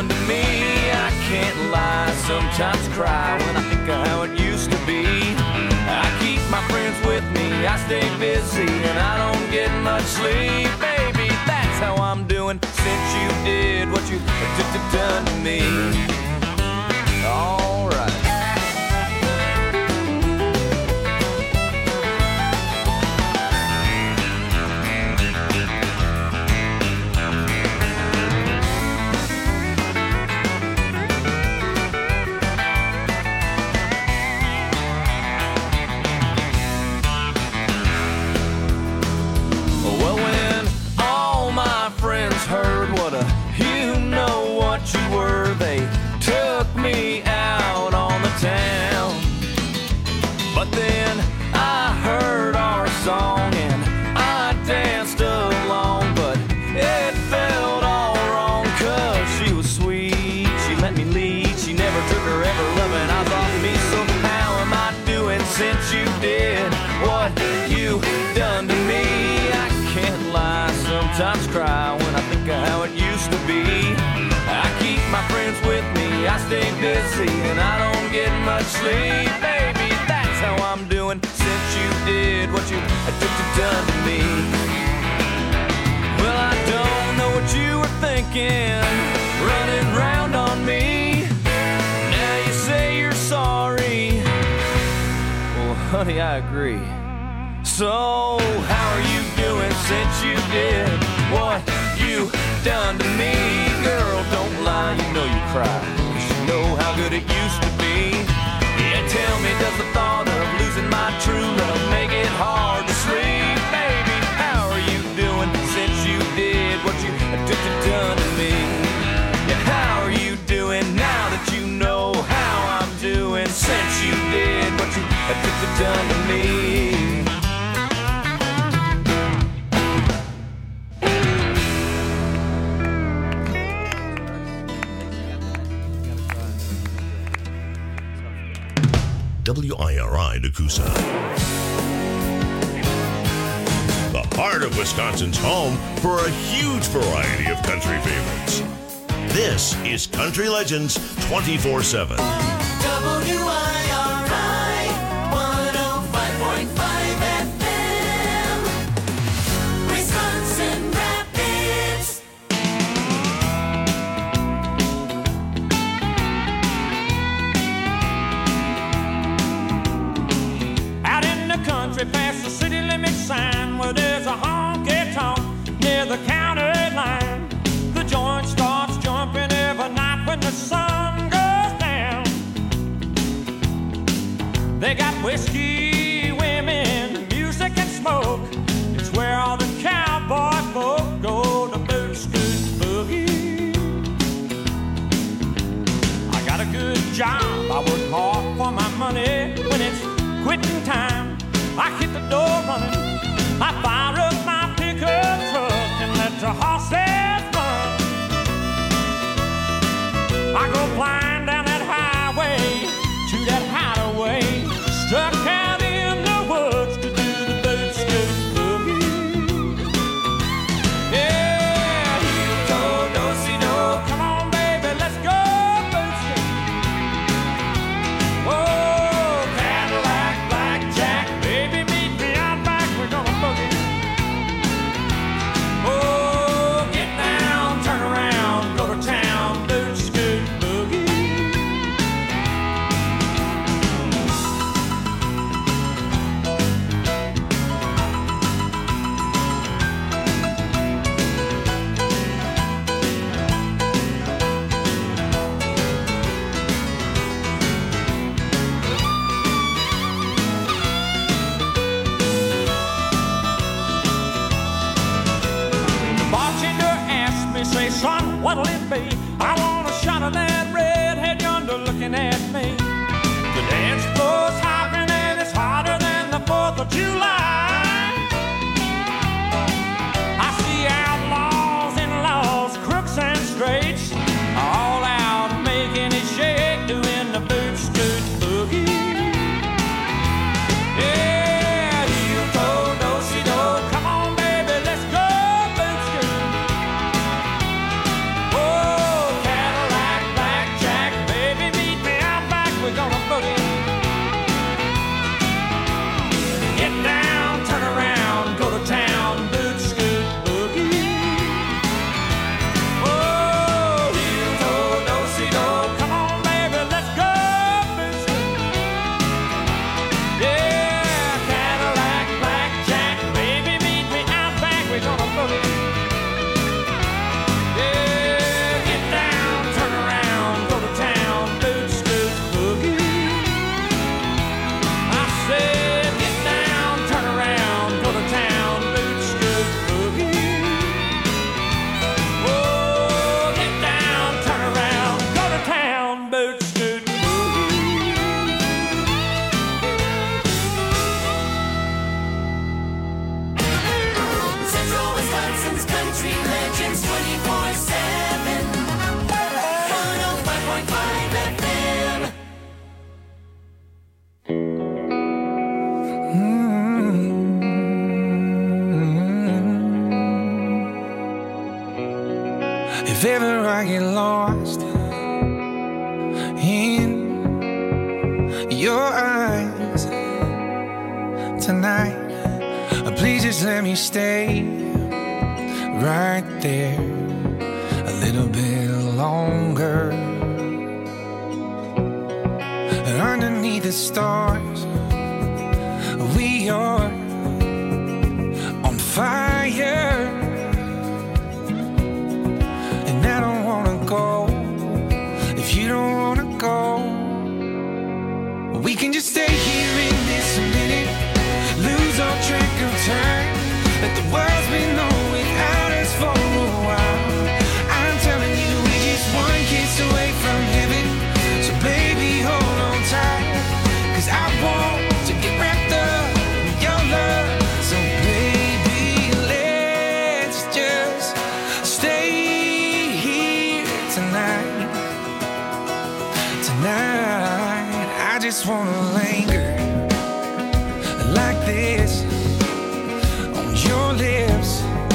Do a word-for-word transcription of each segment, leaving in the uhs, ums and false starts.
done to me. I can't lie, sometimes cry when I think of how it used to be. I keep my friends with me, I stay busy, and I don't get much sleep. Baby, that's how I'm doing since you did what you done to me. All right. Heard what a you know what you were, they took me out on the town. But then I heard our song and I danced along, but it felt all wrong, cause she was sweet, she let me lead, she never took her ever loving eyes off me. So how am I doing since you did what you done to me? I can't lie, sometimes cry when I think of how it used to be. I keep my friends with me, I stay busy, and I don't get much sleep. Baby, that's how I'm doing since you did what you done to me. Well, I don't know what you were thinking, running round on me. Now you say you're sorry. Well, honey, I agree. So, how are you doing since you did what you done to me? Girl, don't lie, you know you cry, 'cause you know how good it used to be. Yeah, tell me, does the thought of losing my true love make it hard to sleep? Baby, how are you doing since you did what you done to me? Yeah, how are you doing now that you know how I'm doing since you did what you done to me? W I R I Nakusa. The heart of Wisconsin's home for a huge variety of country favorites. This is Country Legends twenty-four seven. W I R I one oh five point five F M, Wisconsin Rapids. Out in the country past the city limit sign, where there's a honky-tonk near the county line. The joint starts jumping every night when the sun goes down. They got whiskey, women, music and smoke. It's where all the cowboy folk go to boot scoot boogie. I got a good job, I work hard for my money. When it's quitting time, I hit the door running. I fire up my pickup truck and let the horses run. I go flying down that highway to that hideaway, stuck out in the woods to do the boot scoot boogie. Yeah, heel toe, do-si-do, come on baby, let's go boot scoot. Whoa, Cadillac, blackjack, baby meet me out back I get lost in your eyes tonight. Please just let me stay right there a little bit longer. And underneath the stars, we are on fire. And I don't wanna go if you don't wanna go. We can just stay here in this minute, lose all track of time. Let the world spin on without us for a while. I'm telling you, we're just one kiss away from heaven. So baby, hold on tight, 'cause I want to get wrapped up in your love. So baby, let's just stay here tonight. Tonight, I just wanna linger like this on your lips.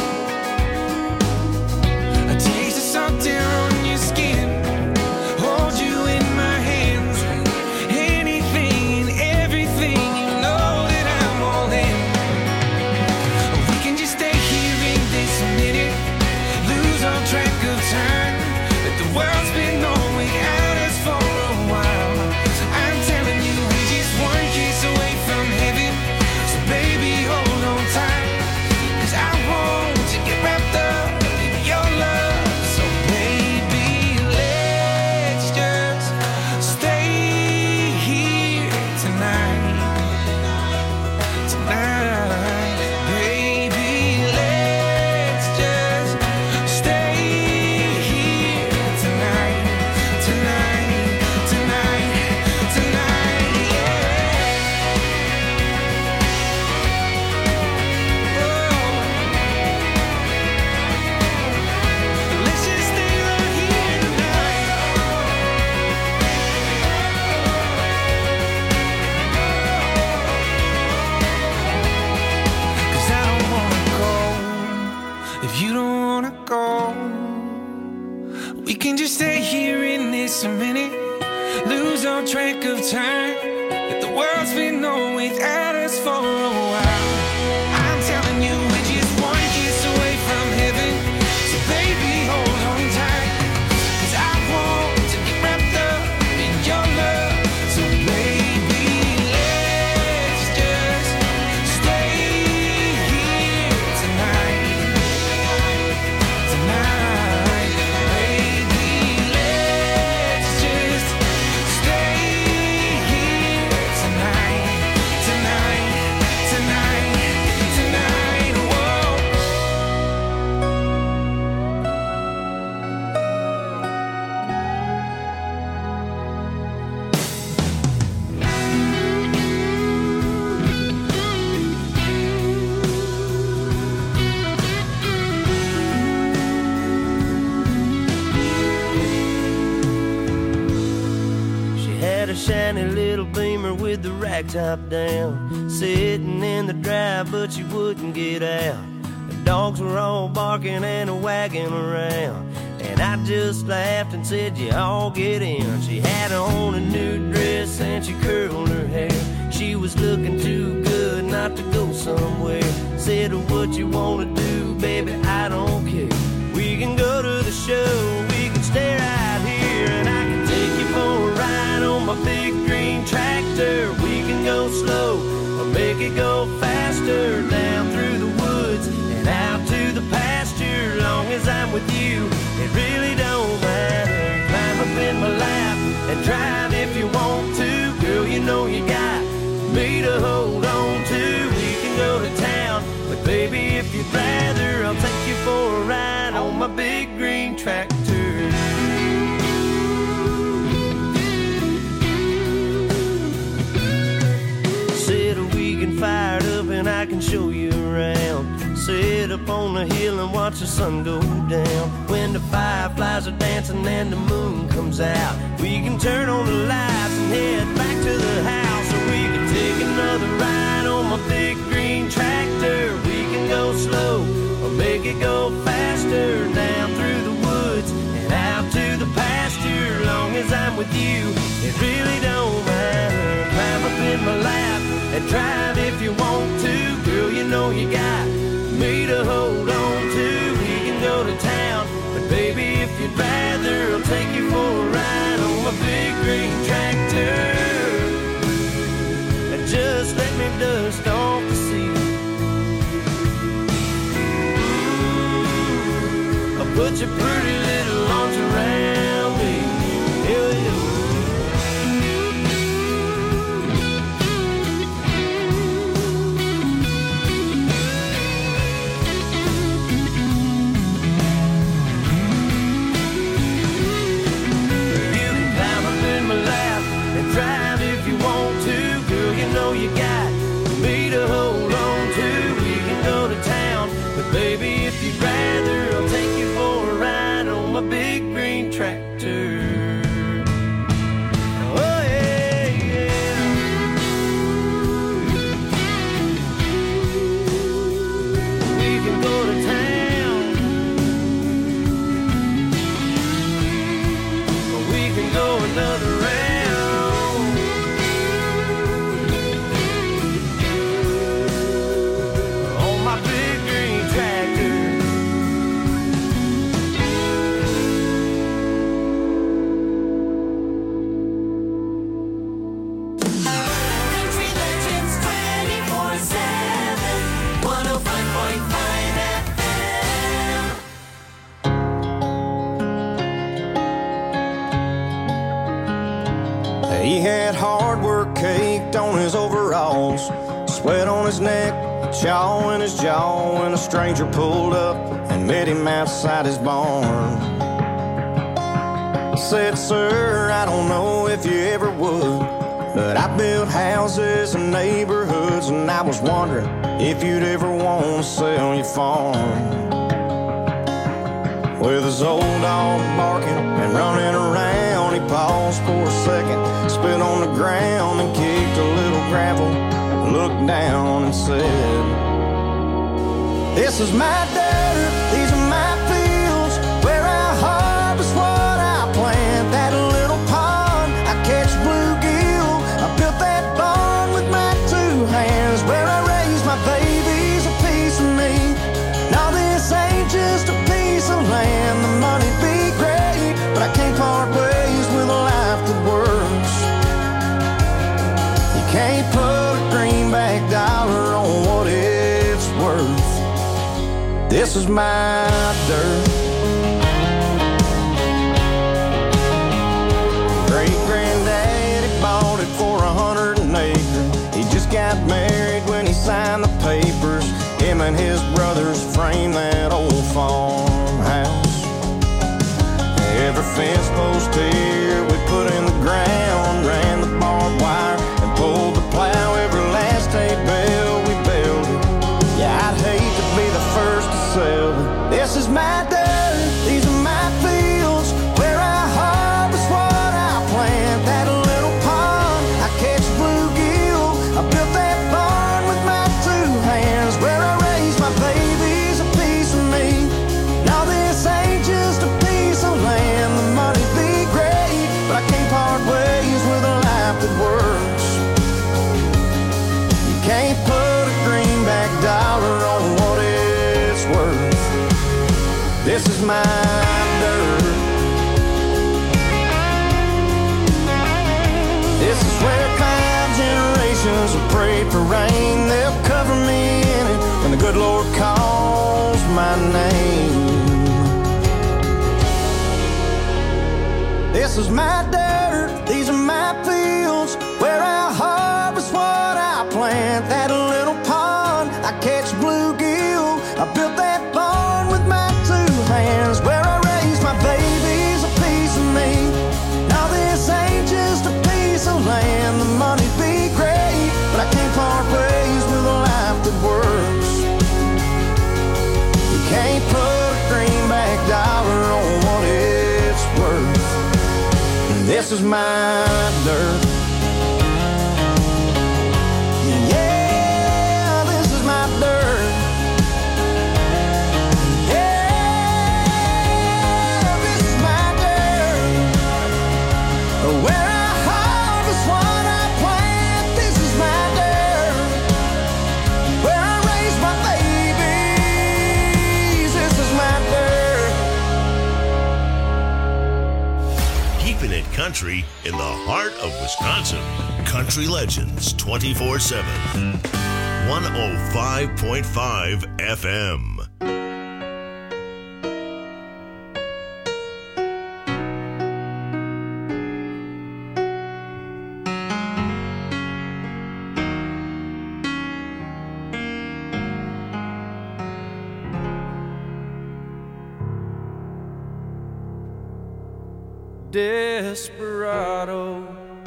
A taste of salt air on your skin, hold you in my hands. Anything and everything, you know that I'm all in. We can just stay here in this minute, lose all track of time. Let the world spin on without us for a while. I'm telling you, we're just one kiss away from heaven. So baby, hold on tight, 'cause I want to get wrapped up in your love. So baby, let's just stay here tonight. Tonight, baby, let's just stay here tonight. Tonight, tonight, tonight, yeah. Let's just stay right here tonight. 'Cause I don't wanna go if you don't wanna go. We can just stay here in this minute, lose all track of time. Let the world spin on without us for a while. I'm telling you, we're just one kiss away from heaven. So baby, hold on tight, 'cause I want to get wrapped up in your love. So baby, let's just stay here tonight. Tonight, baby, let's just stay here tonight. Tonight, tonight, tonight, whoa. She had a shiny little Beamer with the rack top down, sitting in the drive, but she wouldn't get out. The dogs were all barking and a wagging around, and I just laughed and said, "You all get in." She had on a new dress and she curled her hair. She was looking too good not to go somewhere. Said, "What you wanna do, baby, I don't care. We can go to the show, we can stay right here, and I can take you for a ride on my big green tractor. We can go slow or make it go faster, down through the woods and out to the pasture. Long as I'm with you, it really don't matter. Climb up in my lap and drive if you want to. Girl, you know you got me to hold on to. We can go to town, but baby, if you'd rather, I'll take you for a ride on my big green tractor. Said we can fire it up and I can show you around. Sit up on the hill and watch the sun go down. When the fireflies are dancing and the moon comes out, we can turn on the lights and head back to the house. Or we can take another ride on my big green tractor. We go slow or make it go faster, down through the woods and out with you, it really don't matter. Climb up in my lap and drive if you want to. Girl, you know you got me to hold on to. We can go to town, but baby, if you'd rather, I'll take you for a ride on my big green tractor. And just let me dust off the seat. Ooh, I'll put your pretty little arms around me. Hell yeah. Drive if you want to, girl, you know you got me to hold on to. We can go to town, but baby, if you'd rather, I'll take you for a ride on my big green tractor. Oh yeah, yeah. We can go to town, or we can go another round. He had hard work caked on his overalls, sweat on his neck, chaw in his jaw, when a stranger pulled up and met him outside his barn. Said, sir, I don't know if you ever would, but I built houses and neighborhoods, and I was wondering if you'd ever want to sell your farm. With his old dog barking and running around, he paused for a second, spit on the ground and kicked a little gravel, looked down and said, this is my dirt, these are my fields, where I harvest what I plant. That little pond, I catch bluegill, I built that barn with my two hands, where I raise my babies, a piece of me. Now this ain't just a piece of land, the money'd be great, but I can't part ways with a life that works. You can't put a greenback dollar on what it's worth. This is my dirt. Great-granddaddy bought it for a hundred an acre. He just got married when he signed the papers. Him and his brothers framed that old farmhouse. Every fence post here we put in the ground, ran the barbed wire and pulled the plow. Every last hay bale we built it. Yeah, I'd hate to be the first to sell it. This is my dirt, these are my fields, where I harvest what I plant. That little pond, I catch bluegill, I built that barn with my two hands, where I raise my babies, a piece of me. Now this ain't just a piece of land, the money'd be great, but I can't part ways with a life that works. You can't put a greenback dollar on what it's worth. This is my dirt. This is where five generations have prayed for rain. They'll cover me in it when the good Lord calls my name. This is my dirt, these are my fields, where I harvest what I plant. That little pond, I catch bluegill, I built that barn with my two hands, where I raise my babies, a piece of me. Now this ain't just a piece of land, the money'd be great, but I can't part ways with a life that works. You can't put a greenback dollar on what it's worth. This is my dirt. Yeah, this is my dirt. Yeah, this is my dirt. Oh, keeping it country in the heart of Wisconsin. Country Legends twenty-four seven. one oh five point five F M. Desperado,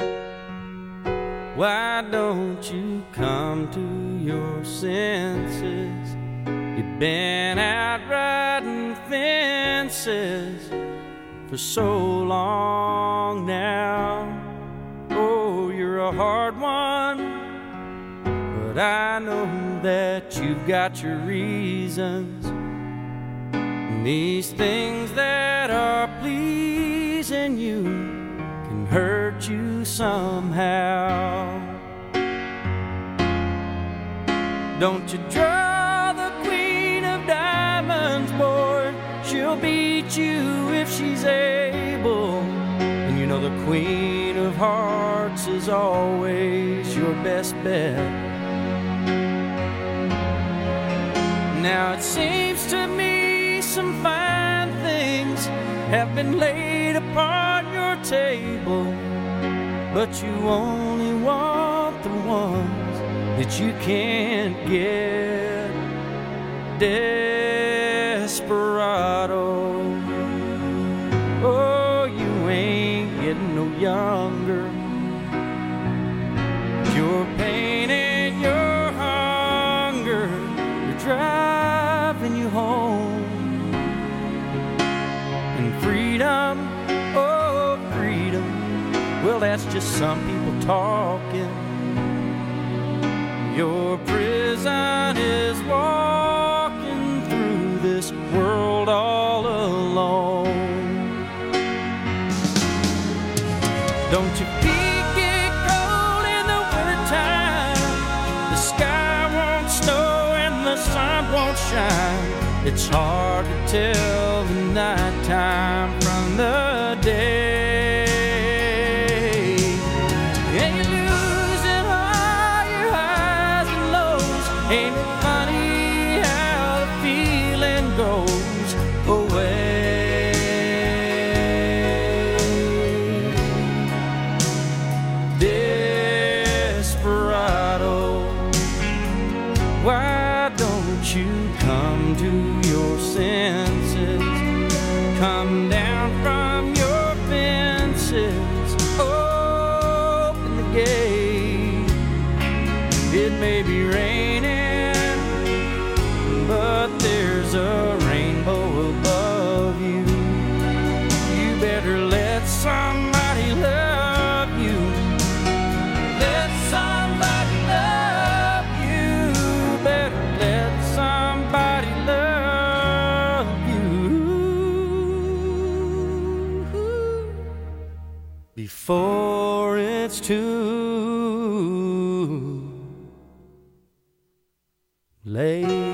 why don't you come to your senses? You've been out riding fences for so long now. Oh, you're a hard one, but I know that you've got your reasons. And these things that are pleasing you can hurt you somehow. Don't you draw the queen of diamonds, boy. She'll beat you if she's able. And you know the queen of hearts is always your best bet. Now it seems to me some fine things have been laid upon your table, but you only want the ones that you can't get. Desperado, oh, you ain't getting no younger. Your pain and your hunger are driving you home. And freedom, oh, freedom, well, that's just some people talking. Your prison is walking through this world all alone. Don't your feet get cold in the wintertime? The sky won't snow and the sun won't shine. It's hard to tell the nighttime from the day. And you're losing all your highs and lows. Ain't it funny how the feeling goes away? Desperado, why don't you come to your senses? Come down from your fences, open the gate. It may be raining, but there's a rainbow above you. You better let somebody love you. Let somebody love you. Better let somebody love you before it's too late.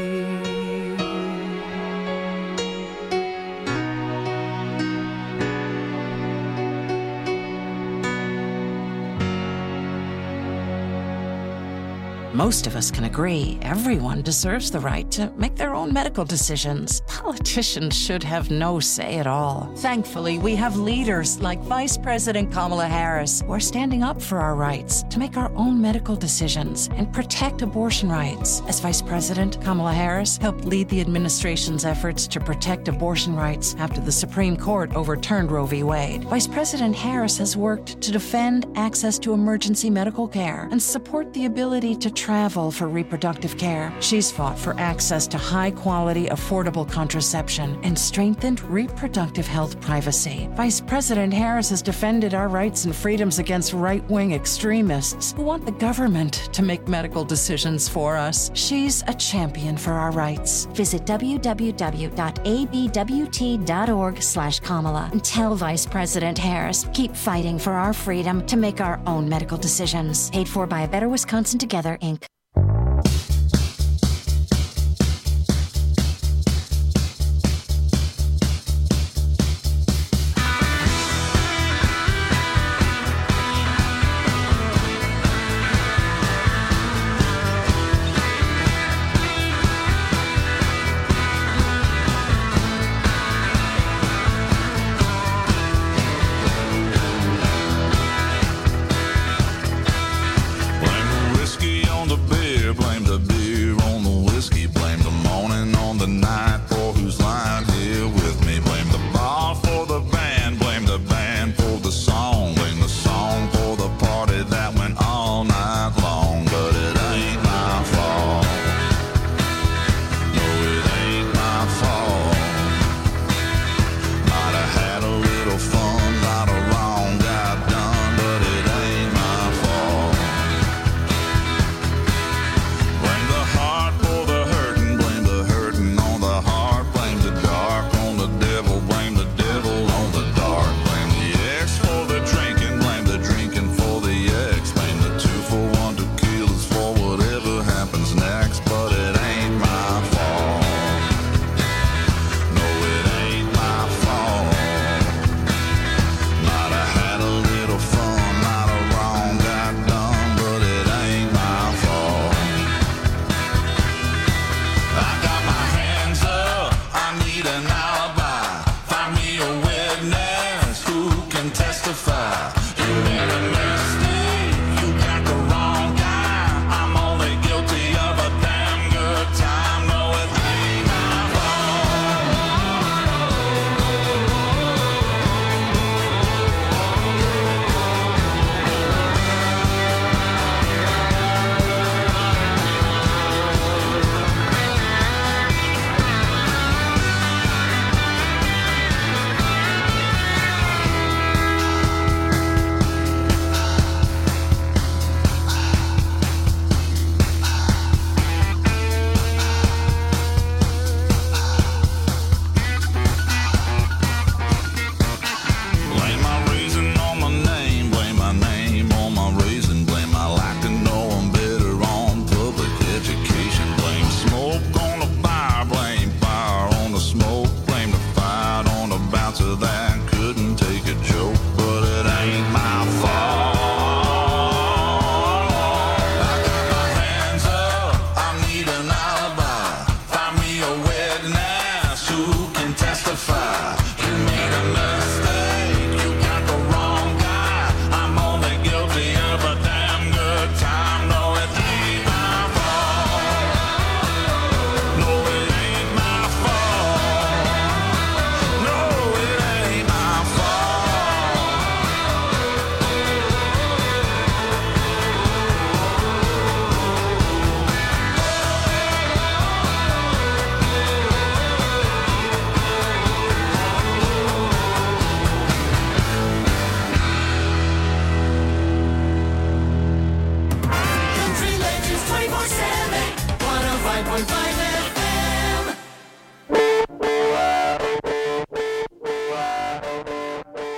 Most of us can agree everyone deserves the right to make their own medical decisions. Politicians should have no say at all. Thankfully, we have leaders like Vice President Kamala Harris who are standing up for our rights to make our own medical decisions and protect abortion rights. As Vice President, Kamala Harris helped lead the administration's efforts to protect abortion rights after the Supreme Court overturned Roe v. Wade. Vice President Harris has worked to defend access to emergency medical care and support the ability to travel for reproductive care. She's fought for access to high-quality, affordable contraception and strengthened reproductive health privacy. Vice President Harris has defended our rights and freedoms against right-wing extremists who want the government to make medical decisions for us. She's a champion for our rights. Visit w w w dot a b w t dot org slash Kamala and tell Vice President Harris, keep fighting for our freedom to make our own medical decisions. Paid for by Better Wisconsin Together, Incorporated.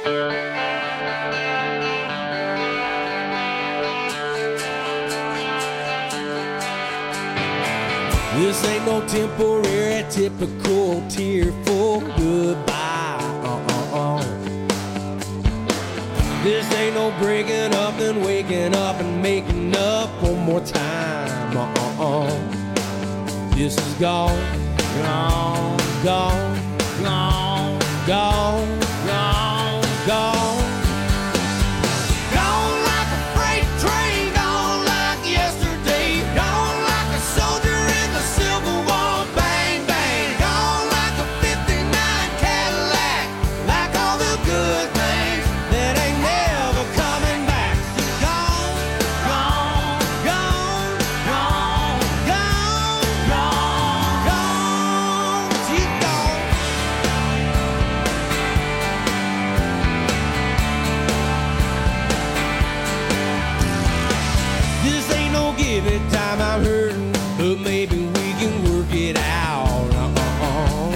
This ain't no temporary, typical tearful goodbye. Uh-uh-uh. This ain't no breaking up and waking up and making up one more time. Uh-uh-uh. This is gone, gone, gone, gone, gone, gone, gone. Gone like a freight train, gone like yesterday, gone like a soldier in the Civil War, bang, bang, gone like a fifty-nine Cadillac, like all the good things that ain't never coming back. Gone, gone, gone, gone, gone, gone, gone, she's gone. This ain't no give it time, I'm hurting, but maybe we can work it out. Uh-uh-uh.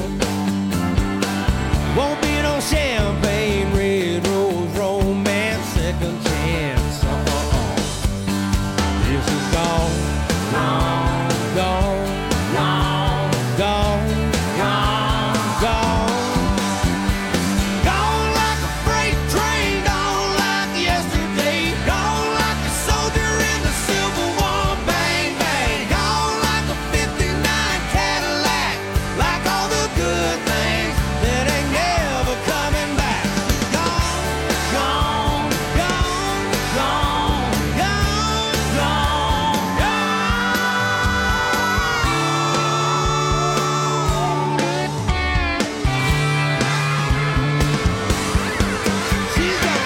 Won't be no champagne, red rose, romance, second chance. Uh-uh-uh. This is gone, gone, gone, gone, gone, gone, gone. Gone like a freight train, gone like yesterday, gone like a soldier in the Civil War, bang, bang, gone like a fifty-nine Cadillac, like all the good things that ain't never coming back. Gone, gone, gone, gone, gone, gone, gone. She's gone.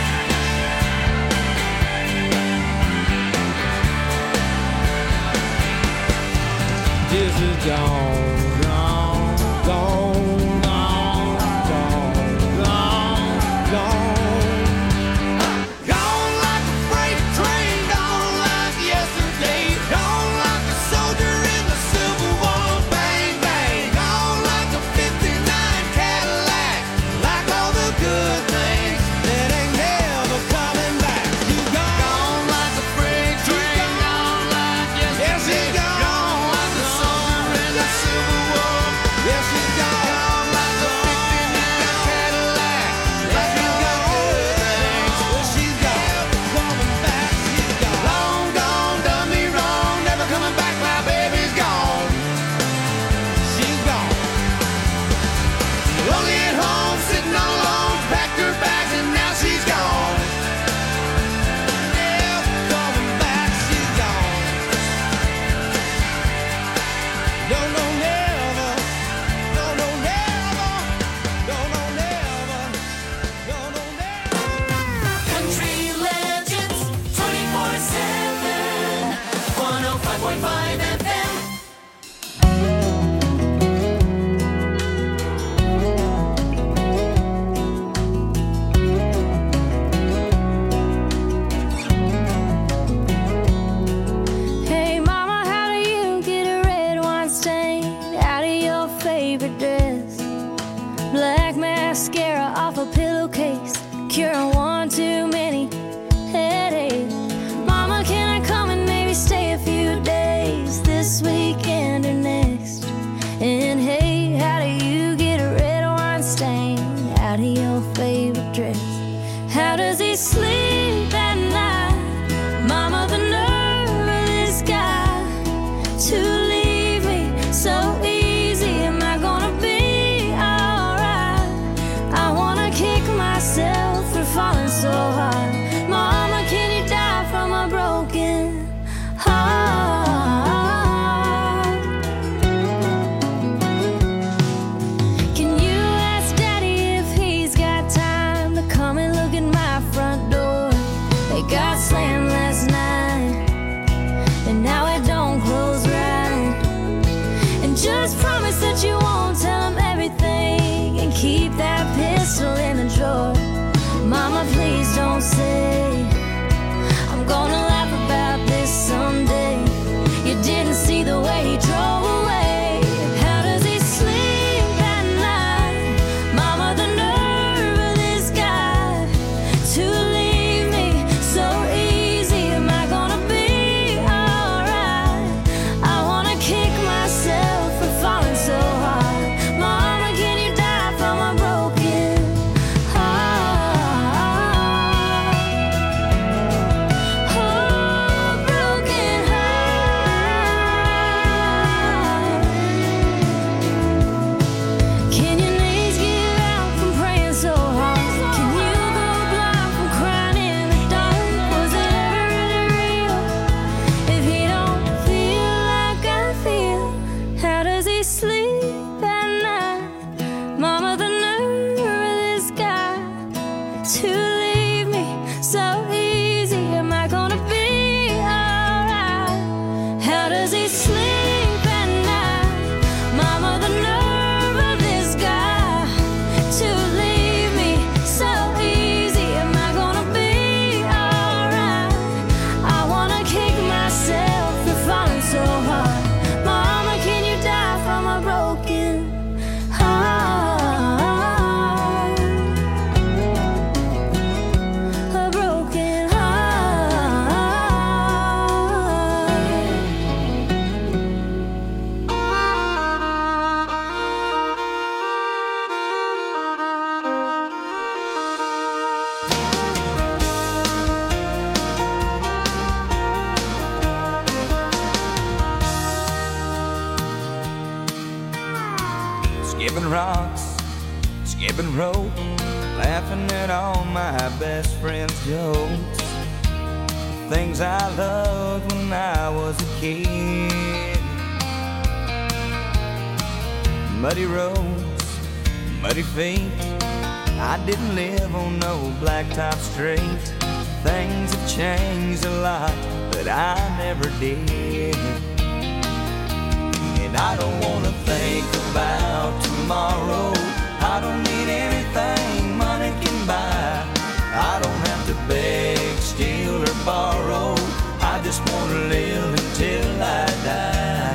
This is gone, gone, gone, gone, gone, gone, gone. Gone like a freight train, gone like yesterday, gone like a soldier in the Civil War, bang, bang, gone like a fifty-nine Cadillac, like all the good things that ain't never coming back. You gone, gone like a freight train, gone like yesterday, gone like a soldier in the Civil War. Yes, she's gone, gone like a fifty-nine Cadillac, like all the good things. Well, she's gone, coming back, she's gone. Long gone, done me wrong, never coming back, my baby's gone. She's gone. Lonely at home, sitting all alone, packed her bags and now she's gone. Never coming back, she's gone. No, no, never. No, no, never. No, no, never. No, no, never. Country Legends, twenty-four seven, one oh five point five F M. Hey mama, how do you get a red wine stain out of your favorite dress? Black mascara off a pillowcase, curing one too many headaches. Mama, can I come and maybe stay a few days this weekend or next? And hey, how do you get a red wine stain out of your favorite dress? How does he sleep at night? Mama, the nerve of this guy to leave me so easy. Am I gonna be alright? I wanna kick myself for falling so hard. Mama, can you die from a broken heart? Can you ask Daddy if he's got time to come and look at my front door? to leave me so easy? Am I gonna be alright? How does he sleep at night? Mama, the nerve of this guy to leave me so easy. Am I gonna be alright? I wanna kick myself for falling so hard. Mama, can you die from a broken heart? A broken Skipping rocks, skipping rope, laughing at all my best friends' jokes. Things I loved when I was a kid. Muddy roads, muddy feet. I didn't live on no blacktop street. Things have changed a lot, but I never did. And I don't wanna think about tomorrow. I don't need anything money can buy. I don't have to beg, steal, or borrow. I just wanna live until I die.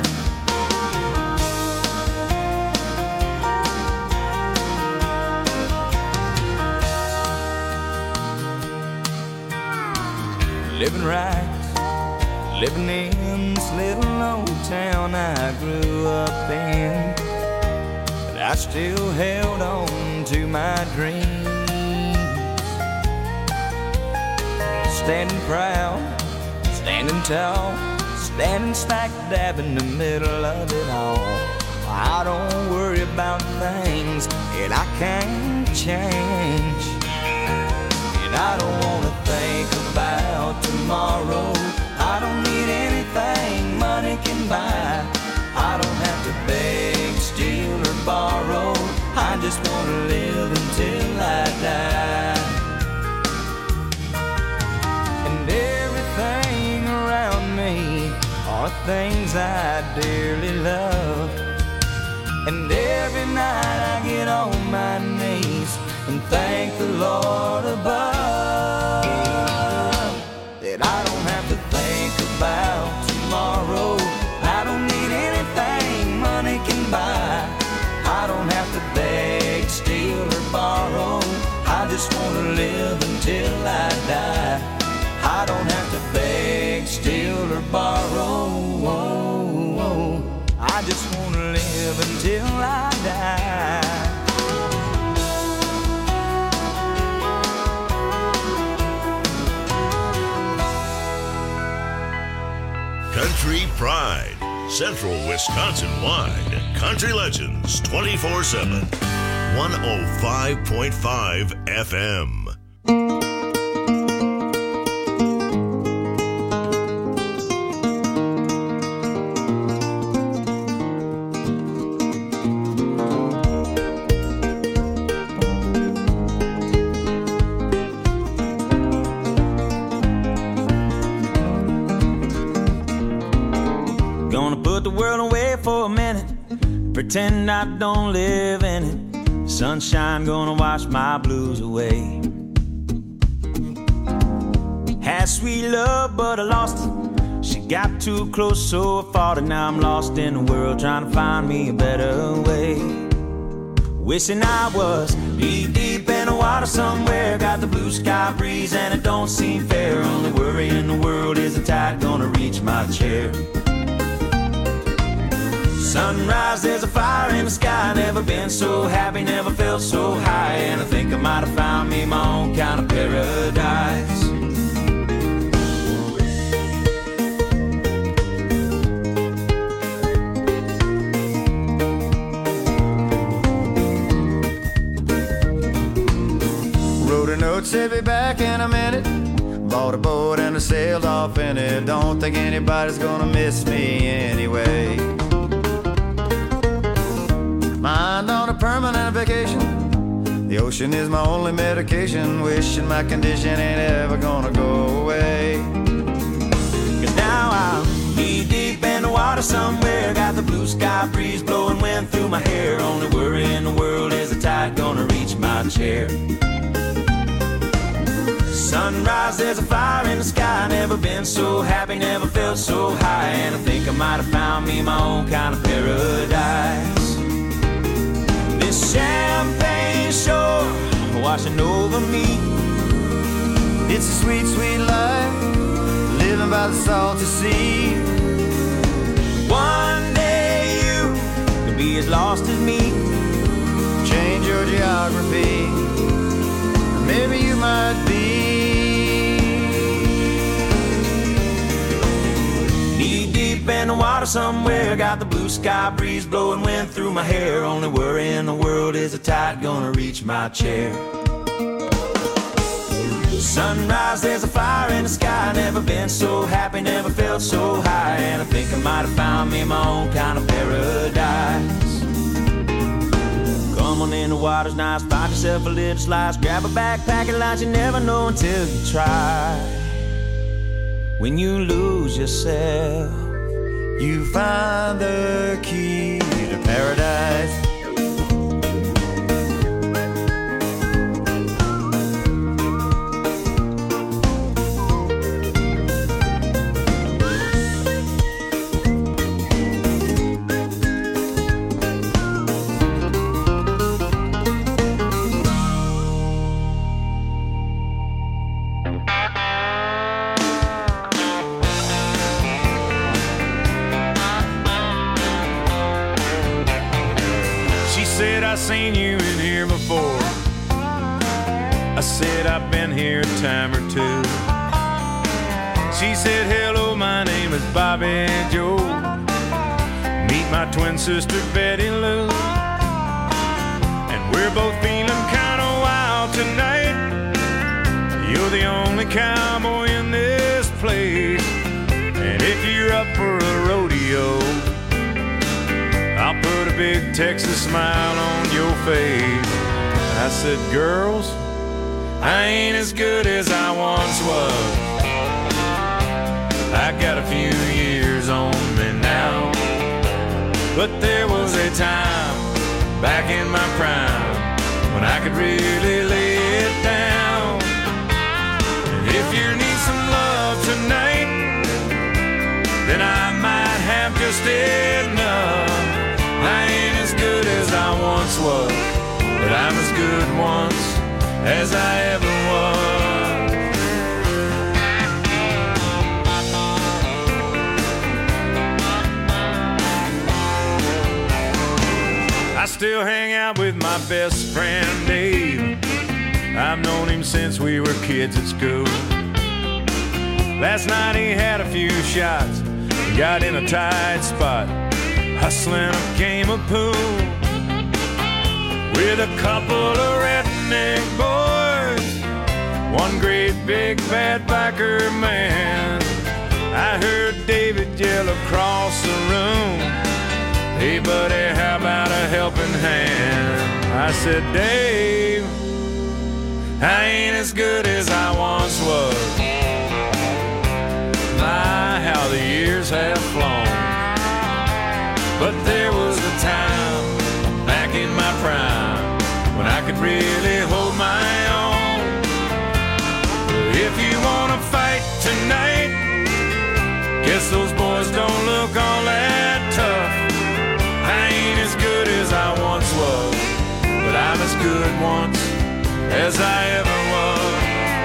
Living right, living in this little old town I grew up in, but I still held on to my dreams. Standing proud, standing tall, standing smack dab in the middle of it all. I don't worry about things that I can't change. And I don't wanna think about tomorrow. I don't need anything money can buy. I don't have to beg, steal, or borrow. I just wanna live until I die. And everything around me are things I dearly love. And every night I get on my knees and thank the Lord above that I don't have to think about tomorrow. I don't need anything money can buy. I don't have to beg, steal, or borrow. I just wanna live until I die. I don't have to beg, steal, or borrow. I just wanna live until I die. Country Pride, Central Wisconsin-wide. Country Legends twenty-four seven. one oh five point five F M. Pretend I don't live in it. Sunshine gonna wash my blues away. Had sweet love, but I lost it. She got too close, so I fought it. Now I'm lost in the world, trying to find me a better way. Wishing I was deep, deep in the water somewhere. Got the blue sky breeze and it don't seem fair. Only worry in the world is the tide gonna reach my chair. Sunrise, there's a fire in the sky. Never been so happy, never felt so high. And I think I might have found me my own kind of paradise. Wrote a note, said be back in a minute. Bought a boat and I sailed off in it. Don't think anybody's gonna miss me anyway. Mind on a permanent vacation. The ocean is my only medication, wishing my condition ain't ever gonna go away. Cause now I'm knee deep in the water somewhere, got the blue sky breeze blowing wind through my hair. Only worry in the world is the tide gonna reach my chair. Sunrise, there's a fire in the sky. Never been so happy, never felt so high. And I think I might have found me my own kind of paradise. This champagne shore washing over me. It's a sweet, sweet life, living by the salty sea. One day you could be as lost as me. Change your geography, maybe you might be. Knee deep in the water somewhere, got the blue sky breeze blowing wind through my hair. Only worry in the world is the tide gonna reach my chair. Sunrise, there's a fire in the sky. Never been so happy, never felt so high. And I think I might have found me my own kind of paradise. Come on in, the water's nice, find yourself a little slice. Grab a backpack and lunch, you never know until you try. When you lose yourself, you find the key to paradise. I seen you in here before. I said I've been here a time or two. She said, hello, my name is Bobby Joe. Meet my twin sister Betty Lou. And we're both feeling kinda wild tonight. You're the only cowboy in this place. And if you're up for a rodeo, I'll put a big Texas smile on your face. I said, girls, I ain't as good as I once was. I got a few years on me now. But there was a time back in my prime when I could really lay it down. And if you need some love tonight, then I might have just enough. I ain't as good as I once was, but I'm as good once as I ever was. I still hang out with my best friend Dave. I've known him since we were kids at school. Last night he had a few shots and got in a tight spot, hustling a game of pool with a couple of redneck boys, one great big bad biker man. I heard David yell across the room, hey buddy, how about a helping hand? I said, Dave, I ain't as good as I once was. My, how the years have flown. But there was a time back in my prime when I could really hold my own. If you wanna fight tonight, guess those boys don't look all that tough. I ain't as good as I once was, but I'm as good once as I ever was.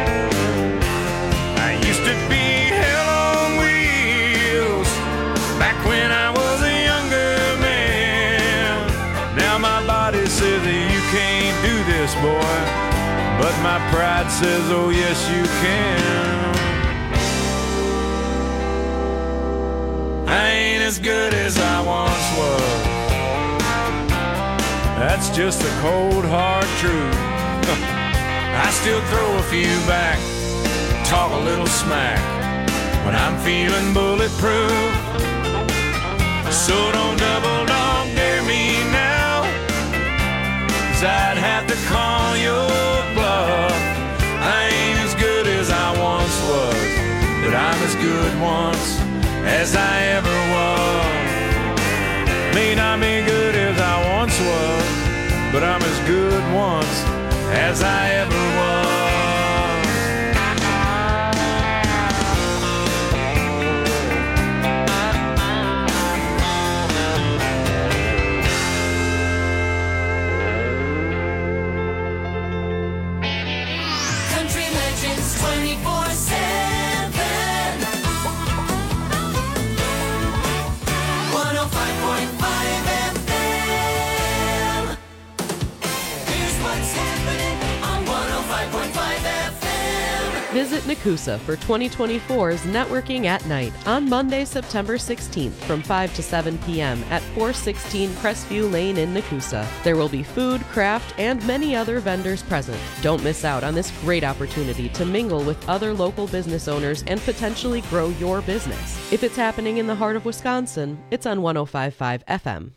I used to be hell on wheels back when I was a younger man. Now my body says that you can't do this, boy, but my pride says, oh yes you can. I ain't as good as I once was. That's just the cold hard truth. I still throw a few back, talk a little smack when I'm feeling bulletproof. So don't double dog dare me now, 'cause I'd have to call your bluff. I ain't as good as I once was, but I'm as good once as I ever was. May not be good as I once was, but I'm as good once as I ever was. Visit Nakusa for twenty twenty-four's Networking at Night on Monday, September sixteenth from five to seven p.m. at four sixteen Crestview Lane in Nakusa. There will be food, craft, and many other vendors present. Don't miss out on this great opportunity to mingle with other local business owners and potentially grow your business. If it's happening in the heart of Wisconsin, it's on one oh five point five F M.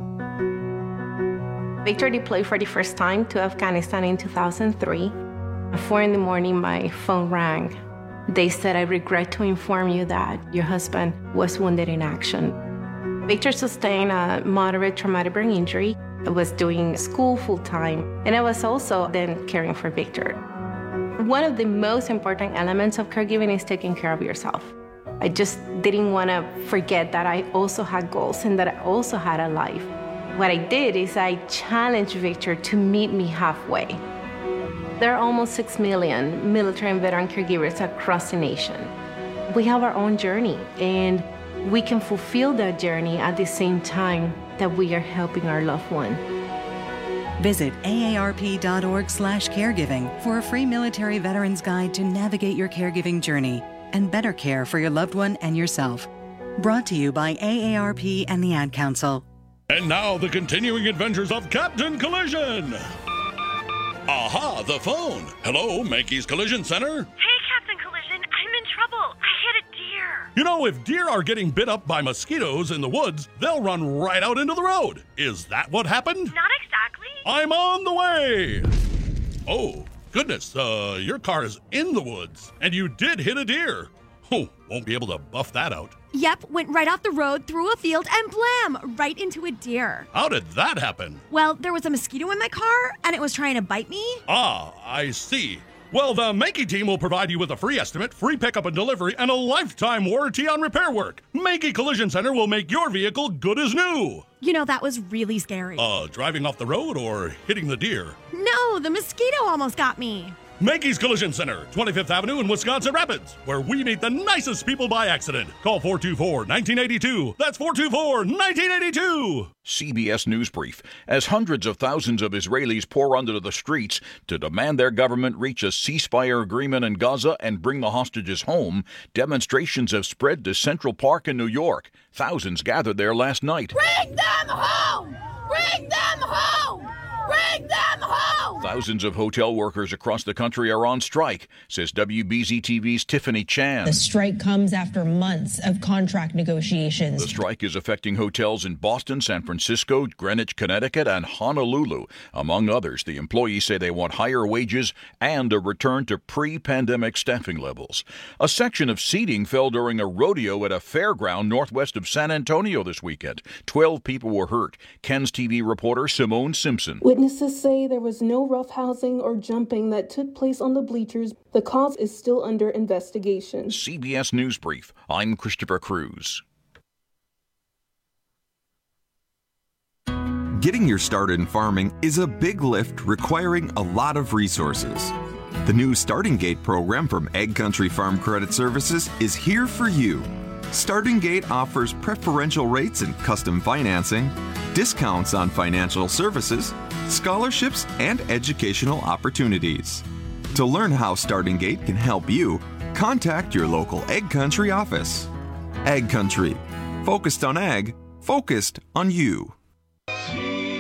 Victor deployed for the first time to Afghanistan in two thousand three. At four in the morning, my phone rang. They said, I regret to inform you that your husband was wounded in action. Victor sustained a moderate traumatic brain injury. I was doing school full-time, and I was also then caring for Victor. One of the most important elements of caregiving is taking care of yourself. I just didn't want to forget that I also had goals and that I also had a life. What I did is I challenged Victor to meet me halfway. There are almost six million military and veteran caregivers across the nation. We have our own journey, and we can fulfill that journey at the same time that we are helping our loved one. Visit A A R P dot org slash caregiving for a free military veterans guide to navigate your caregiving journey and better care for your loved one and yourself. Brought to you by A A R P and the Ad Council. And now the continuing adventures of Captain Collision. Aha, the phone. Hello, Mankey's Collision Center. Hey, Captain Collision, I'm in trouble. I hit a deer. You know, if deer are getting bit up by mosquitoes in the woods, they'll run right out into the road. Is that what happened? Not exactly. I'm on the way. Oh, goodness, uh, your car is in the woods, and you did hit a deer. Oh, won't be able to buff that out. Yep, went right off the road, through a field, and blam, right into a deer. How did that happen? Well, there was a mosquito in my car, and it was trying to bite me. Ah, I see. Well, the Mankey team will provide you with a free estimate, free pickup and delivery, and a lifetime warranty on repair work. Mankey Collision Center will make your vehicle good as new. You know, that was really scary. Uh, driving off the road or hitting the deer? No, the mosquito almost got me. Mankey's Collision Center, twenty-fifth Avenue in Wisconsin Rapids, where we meet the nicest people by accident. Call four two four, one nine eight two. That's four two four, one nine eight two. C B S News Brief. As hundreds of thousands of Israelis pour onto the streets to demand their government reach a ceasefire agreement in Gaza and bring the hostages home, demonstrations have spread to Central Park in New York. Thousands gathered there last night. Bring them home! Bring them home! Bring them home! Thousands of hotel workers across the country are on strike, says W B Z T V's Tiffany Chan. The strike comes after months of contract negotiations. The strike is affecting hotels in Boston, San Francisco, Greenwich, Connecticut, and Honolulu. Among others, the employees say they want higher wages and a return to pre-pandemic staffing levels. A section of seating fell during a rodeo at a fairground northwest of San Antonio this weekend. Twelve people were hurt. Ken's T V reporter Simone Simpson. Witnesses say there was no roughhousing or jumping that took place on the bleachers. The cause is still under investigation. C B S News Brief. I'm Christopher Cruz. Getting your start in farming is a big lift requiring a lot of resources. The new Starting Gate program from Ag Country Farm Credit Services is here for you. Starting Gate offers preferential rates and custom financing, discounts on financial services, scholarships, and educational opportunities. To learn how Starting Gate can help you, contact your local Ag Country office. Ag Country, focused on ag, focused on you. Seed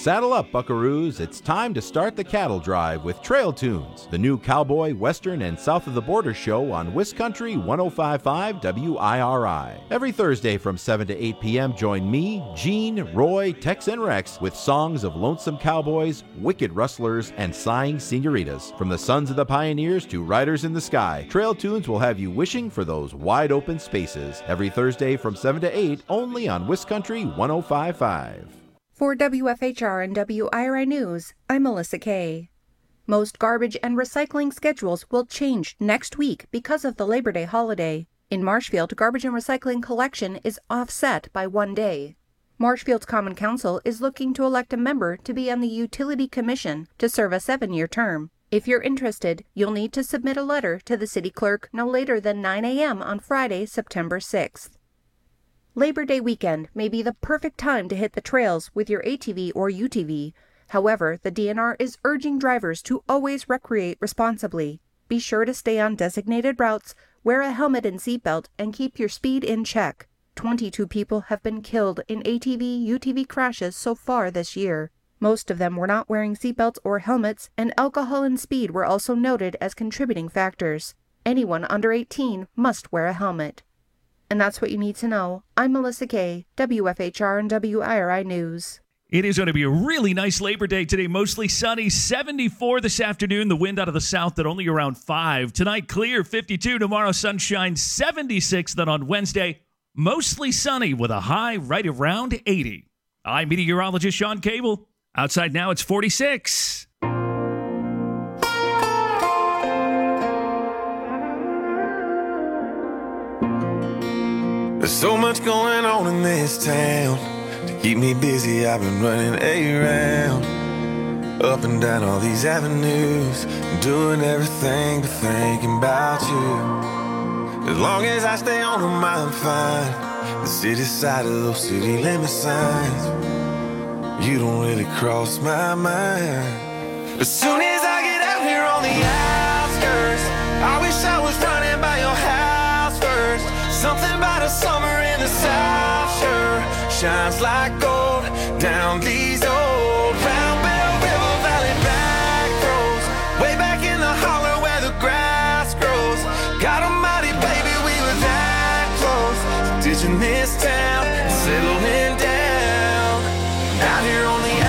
Saddle up, buckaroos. It's time to start the cattle drive with Trail Tunes, the new cowboy, western, and south of the border show on Wiscountry one oh five point five W I R I. Every Thursday from seven to eight p.m., join me, Gene, Roy, Tex, and Rex with songs of lonesome cowboys, wicked rustlers, and sighing senoritas. From the sons of the pioneers to riders in the sky, Trail Tunes will have you wishing for those wide open spaces. Every Thursday from seven to eight, only on Wiscountry one oh five point five. For W F H R and W I R I News, I'm Melissa Kay. Most garbage and recycling schedules will change next week because of the Labor Day holiday. In Marshfield, garbage and recycling collection is offset by one day. Marshfield's Common Council is looking to elect a member to be on the Utility Commission to serve a seven-year term. If you're interested, you'll need to submit a letter to the city clerk no later than nine a.m. on Friday, September sixth. Labor Day weekend may be the perfect time to hit the trails with your A T V or U T V. However, the D N R is urging drivers to always recreate responsibly. Be sure to stay on designated routes, wear a helmet and seatbelt, and keep your speed in check. twenty-two people have been killed in A T V U T V crashes so far this year. Most of them were not wearing seatbelts or helmets, and alcohol and speed were also noted as contributing factors. Anyone under eighteen must wear a helmet. And that's what you need to know. I'm Melissa Kay, W F H R and W I R I News. It is going to be a really nice Labor Day today. Mostly sunny, seventy-four this afternoon. The wind out of the south at only around five. Tonight, clear, fifty-two. Tomorrow, sunshine, seventy-six. Then on Wednesday, mostly sunny with a high right around eighty. I'm meteorologist Sean Cable. Outside now, it's forty-six. There's so much going on in this town. To keep me busy, I've been running around, up and down all these avenues, doing everything but thinking about you. As long as I stay on them, I'm fine. The city side of those city limit signs, you don't really cross my mind. As soon as I get out here on the outskirts, I wish I was running by your house first. Something about a summer in the South sure shines like gold down these old Round Bell River Valley back roads, way back in the holler where the grass grows. God almighty, baby, we were that close, ditching this town, settling down out here on the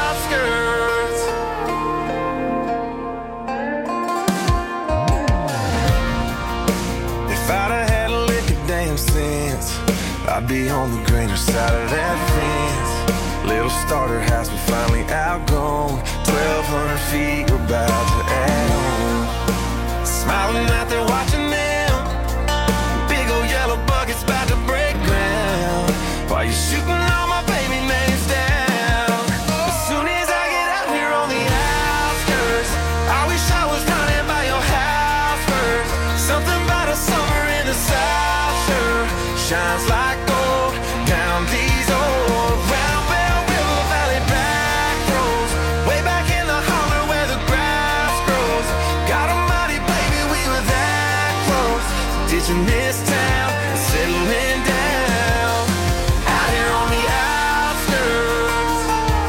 outskirts. If I'd have had a lick of damn sense, I'd be on the greener side of that fence. Little starter house, we finally outgrown. Twelve hundred feet, we're about to add on. Smiling out there watching them, big old yellow buckets about to break ground, while you're shooting all my baby names down. As soon as I get out here on the outskirts, I wish I was running by your house first. Something about a summer in the South sure shines like gold down these old Round Bell River Valley back roads, way back in the holler where the grass grows. God almighty, baby, we were that close, ditching this town and settling down out here on the outskirts.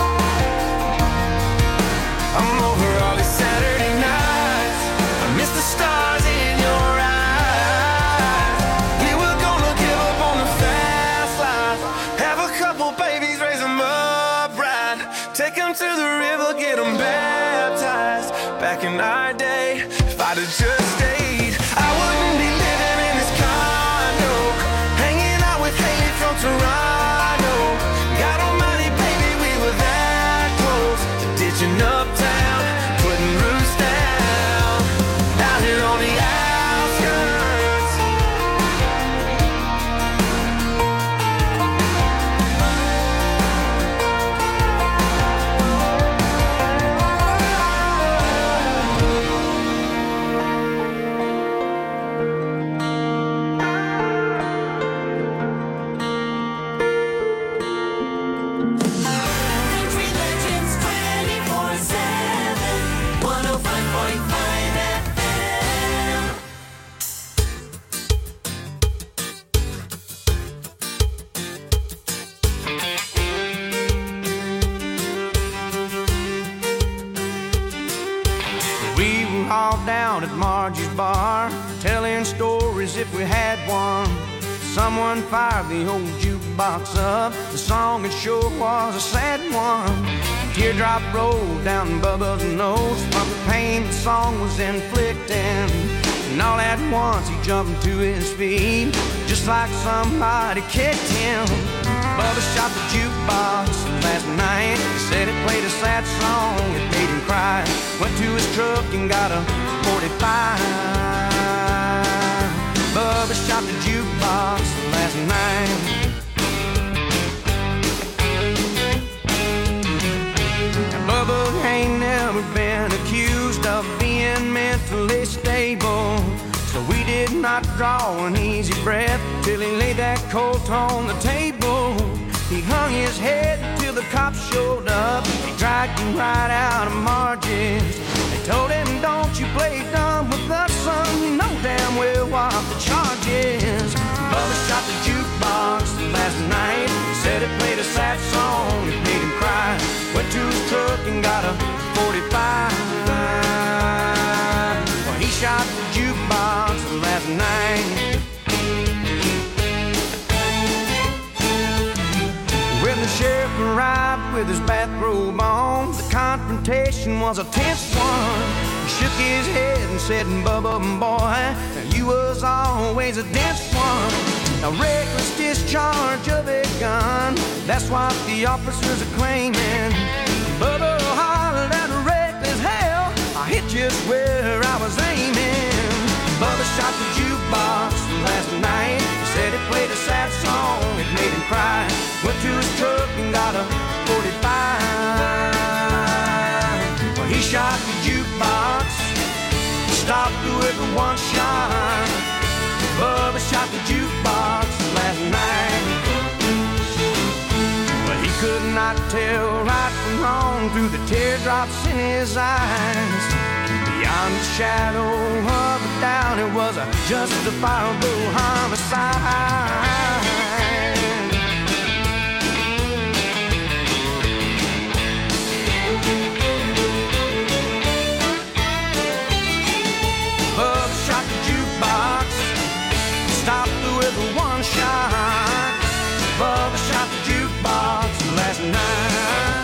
I'm over all these Saturday nights, I miss the stars in your eyes. We were gonna give up on the fast life, have a couple babies, raise them up right, take them to the river, get them baptized. Back in our day, if I'd have just stayed, I wouldn't be living in this condo, hanging out with Haley from Toronto. God almighty, baby, we were that close to ditching uptown, putting roots down out here on the outskirts. Margie's bar, telling stories if we had one. Someone fired the old jukebox up. The song it sure was a sad one. A teardrop rolled down Bubba's nose from the pain the song was inflicting. And all at once he jumped to his feet, just like somebody kicked him. Bubba shot the jukebox last night. He said it played a sad song, it made him cry. Went to his truck and got a forty-five. Bubba shot the jukebox last night. Now Bubba ain't never been accused of being mentally stable, so we did not draw an easy breath till he laid that colt on the table. He hung his head till the cops showed up. He dragged him right out of Margie's. They told him, don't you play dumb with us, son. You know damn well what the charge is. Bubba shot the jukebox last night. He said it played a sad song, it made him cry. Went to his truck and got a forty-five. Well, he shot the jukebox last night. When the sheriff arrived with his bathrobe on, the confrontation was a tense one. He shook his head and said, Bubba, boy, you was always a dense one. A reckless discharge of a gun, that's what the officers are claiming. Bubba hollered at a reckless hell, I hit just where I was aiming. Bubba shot the jukebox last night. He said it played a sad song, it made him cry. Went to his truck and got a forty-five. Well, he shot the jukebox, stopped through it with one shot. Bubba shot the jukebox last night. But he could not tell right from wrong through the teardrops in his eyes. Beyond the shadow of a doubt, it was a justifiable homicide. Bubba shot the jukebox, stopped through it with one shot. Bubba shot the jukebox last night.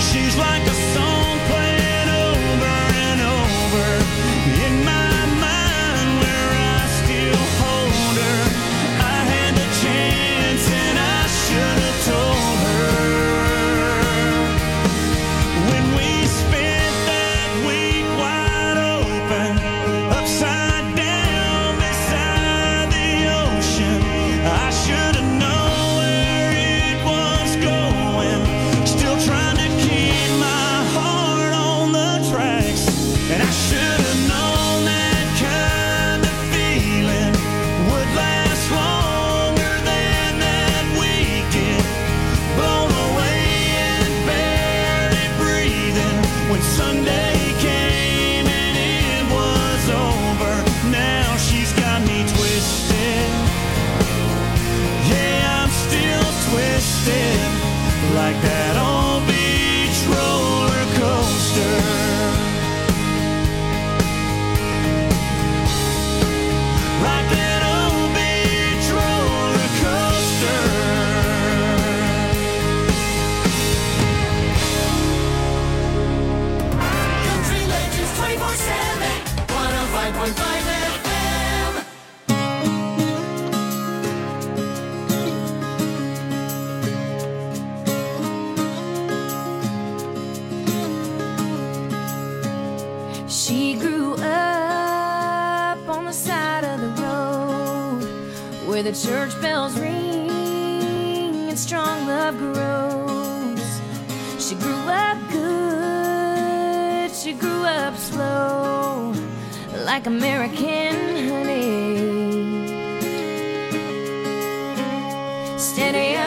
She's like a song playing over and over in my mind where I still hold her. I had the chance and I should have told her. When we spent that week wide open, upside down beside the ocean, I should have known where it was going. Still trying to keep my heart on the tracks, and I should have known that kind of feeling would last longer than that weekend. Blown away and barely breathing when Sunday came and it was over. Now she's got me twisted. Yeah, I'm still twisted like that old beach roller coaster. Like that old beach roller coaster. Country Legends twenty-four seven, one oh five point five F M. She grew up on the side of the road where the church bells ring and strong love grows. She grew up good, she grew up slow, like American honey. Steady